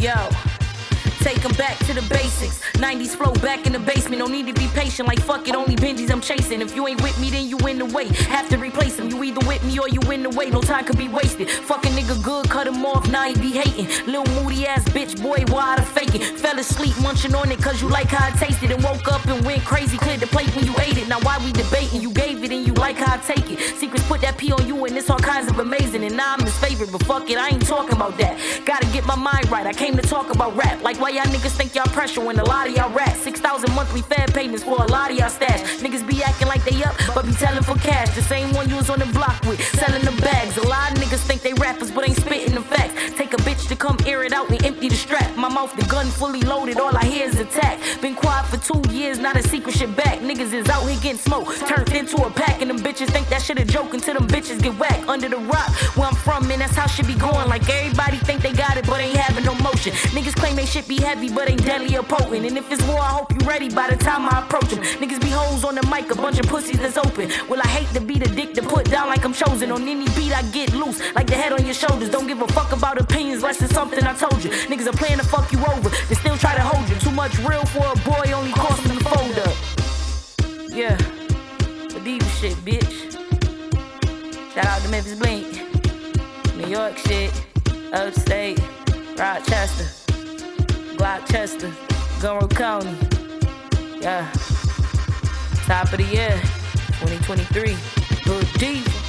Yo, take them back to the basics. 90s flow back in the basement. No need to be patient, like fuck it, only Benjis I'm chasing. If you ain't with me, then you in the way. Have to replace him. You either with me or you in the way. No time could be wasted. Fucking nigga good, cut him off, now he be hating. Little moody ass bitch, boy, why the faking? Fell asleep munching on it cause you like how I tasted. And woke up and went crazy, cleared the plate when you ate it. Now why we debating? You gave it and you like how I take it. Secrets put that P on you and it's all kinds of amazing. And now I'm his favorite, but fuck it, I ain't talking about that. Gotta get my mind right, I came to talk about rap. Like why y'all niggas think y'all pressure when a lot of y'all rap. 6,000 monthly Fed payments for a lot of y'all stash. Niggas be acting like they up, but be telling for cash. The same one you was on the block with, selling the bags. A lot of niggas think they rappers, but ain't spitting the facts. Take a bitch to come air it out and empty the strap. My mouth, the gun fully loaded, all I hear is attack. Been quiet for 2 years, not a secret shit back. Niggas is out here getting smoked, turned into a pack. And them bitches think that shit a joke until them bitches get whacked. Under the rock, where I'm from, man, that's how shit be going. Like everybody think they got it, but ain't having no motion. Niggas claim they shit be heavy, but ain't deadly or potent. And if it's war, I hope you ready by the time I approach them. Niggas be hoes on the mic, a bunch of pussies that's open. Well, I hate to be the dick to put down like I'm chosen. On any beat I get loose, like the head on your shoulders. Don't give a fuck about opinions, less than something I told you. Niggas are playing to fuck you over, they still try to hold you. Too much real for a boy, only cost him the fold up. Yeah, but diva shit, bitch. Shout out to Memphis Blink, New York shit, upstate, Rochester, Gloucester, Gunro County. Yeah, top of the year, 2023, Hood Diva.